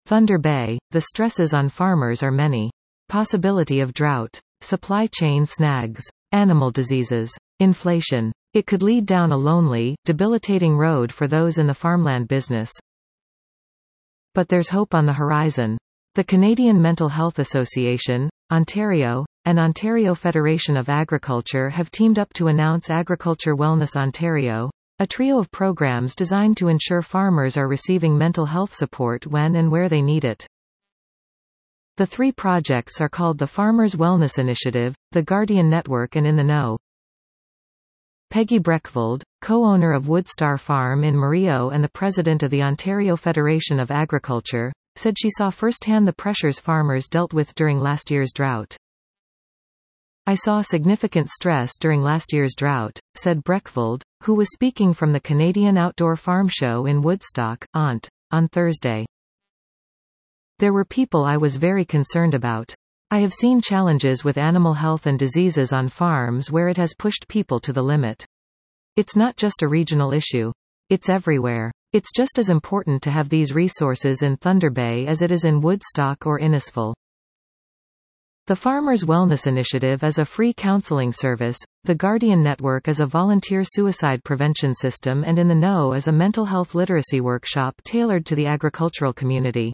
Thunder Bay, the stresses on farmers are many. Possibility of drought. Supply chain snags. Animal diseases. Inflation. It could lead down a lonely, debilitating road for those in the farmland business. But there's hope on the horizon. The Canadian Mental Health Association, Ontario, and Ontario Federation of Agriculture have teamed up to announce Agriculture Wellness Ontario, a trio of programs designed to ensure farmers are receiving mental health support when and where they need it. The three projects are called the Farmers Wellness Initiative, the Guardian Network and In the Know. Peggy Breckvold, co-owner of Woodstar Farm in Murillo and the president of the Ontario Federation of Agriculture, said she saw firsthand the pressures farmers dealt with during last year's drought. I saw significant stress during last year's drought, said Breckvold, who was speaking from the Canadian Outdoor Farm Show in Woodstock, on Thursday. There were people I was very concerned about. I have seen challenges with animal health and diseases on farms where it has pushed people to the limit. It's not just a regional issue. It's everywhere. It's just as important to have these resources in Thunder Bay as it is in Woodstock or Innisfil. The Farmers Wellness Initiative is a free counseling service, the Guardian Network is a volunteer suicide prevention system, and In the Know is a mental health literacy workshop tailored to the agricultural community.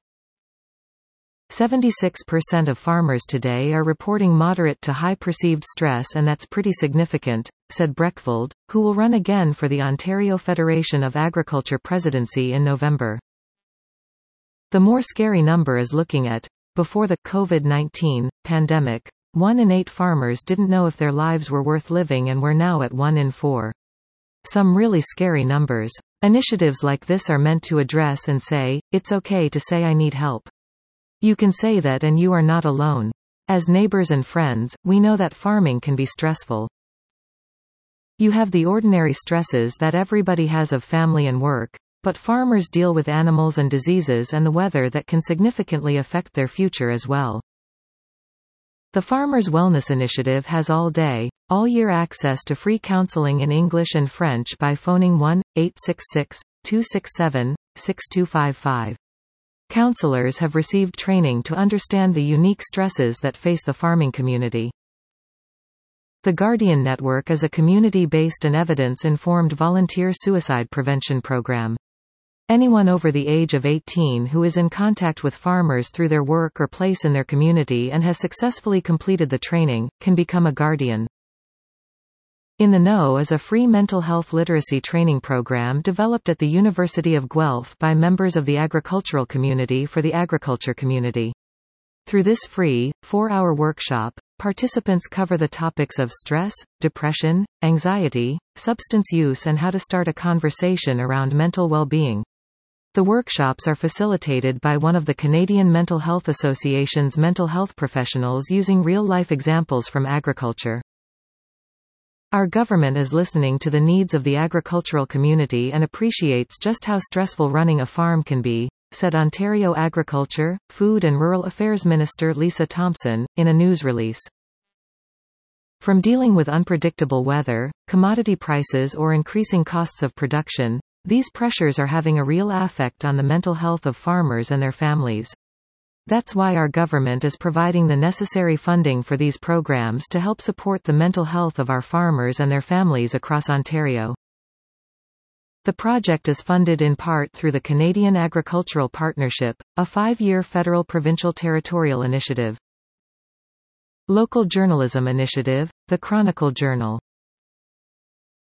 76% of farmers today are reporting moderate to high perceived stress, and that's pretty significant, said Breckvold, who will run again for the Ontario Federation of Agriculture presidency in November. The more scary number is looking at, before the COVID-19 pandemic, 1 in 8 farmers didn't know if their lives were worth living, and we're now at 1 in 4. Some really scary numbers. Initiatives like this are meant to address and say, it's okay to say I need help. You can say that and you are not alone. As neighbors and friends, we know that farming can be stressful. You have the ordinary stresses that everybody has of family and work, but farmers deal with animals and diseases and the weather that can significantly affect their future as well. The Farmers Wellness Initiative has all-day, all-year access to free counseling in English and French by phoning 1-866-267-6255. Counselors have received training to understand the unique stresses that face the farming community. The Guardian Network is a community-based and evidence-informed volunteer suicide prevention program. Anyone over the age of 18 who is in contact with farmers through their work or place in their community and has successfully completed the training, can become a guardian. In the Know is a free mental health literacy training program developed at the University of Guelph by members of the agricultural community for the agriculture community. Through this free, 4-hour workshop, participants cover the topics of stress, depression, anxiety, substance use, and how to start a conversation around mental well-being. The workshops are facilitated by one of the Canadian Mental Health Association's mental health professionals using real-life examples from agriculture. Our government is listening to the needs of the agricultural community and appreciates just how stressful running a farm can be, said Ontario Agriculture, Food and Rural Affairs Minister Lisa Thompson, in a news release. From dealing with unpredictable weather, commodity prices, or increasing costs of production, these pressures are having a real effect on the mental health of farmers and their families. That's why our government is providing the necessary funding for these programs to help support the mental health of our farmers and their families across Ontario. The project is funded in part through the Canadian Agricultural Partnership, a 5-year federal-provincial territorial initiative. Local Journalism Initiative, the Chronicle Journal.